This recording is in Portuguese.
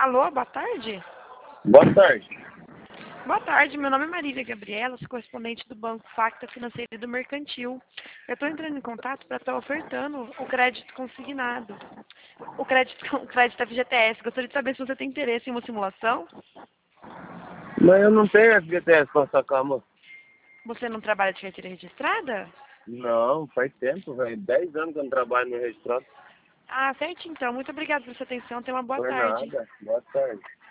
Alô, boa tarde? Boa tarde. Boa tarde, meu nome é Marília Gabriela, sou correspondente do Banco Facta Financeira e do Mercantil. Eu estou entrando em contato para estar ofertando o crédito consignado. O crédito da FGTS. Gostaria de saber se você tem interesse em uma simulação. Mas eu não tenho FGTS pra sacar, moço. Você não trabalha de carteira registrada? Não, faz tempo, velho. 10 anos que eu não trabalho no registrado. Ah, certo então. Muito obrigada pela sua atenção. Tenha uma boa Por tarde. nada. Boa tarde.